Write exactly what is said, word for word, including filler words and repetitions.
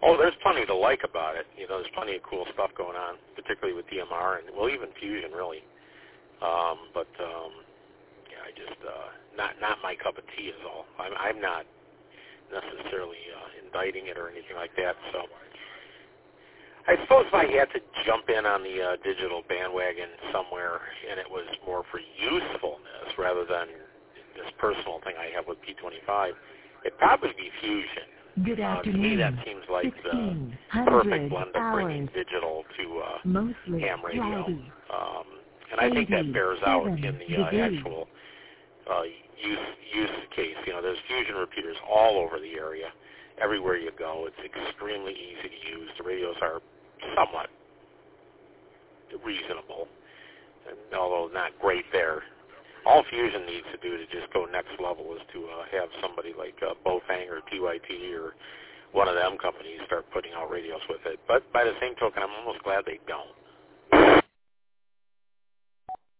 Oh, there's plenty to like about it. You know, there's plenty of cool stuff going on, particularly with D M R and, well, even Fusion, really. Um, but, um, yeah, I just, uh, not not my cup of tea is all. I'm, I'm not necessarily uh, indicting it or anything like that. So I suppose if I had to jump in on the uh, digital bandwagon somewhere and it was more for usefulness rather than this personal thing I have with P twenty-five, it'd probably be Fusion. Good Uh, to afternoon. me, that seems like the perfect blend of bringing digital to uh, ham radio. Um, and I think that bears out in the uh, actual uh, use use case. You know, there's Fusion repeaters all over the area. Everywhere you go, it's extremely easy to use. The radios are somewhat reasonable, and although not great there. All Fusion needs to do to just go next level is to uh, have somebody like uh, Bofang or T Y T or one of them companies start putting out radios with it. But by the same token, I'm almost glad they don't.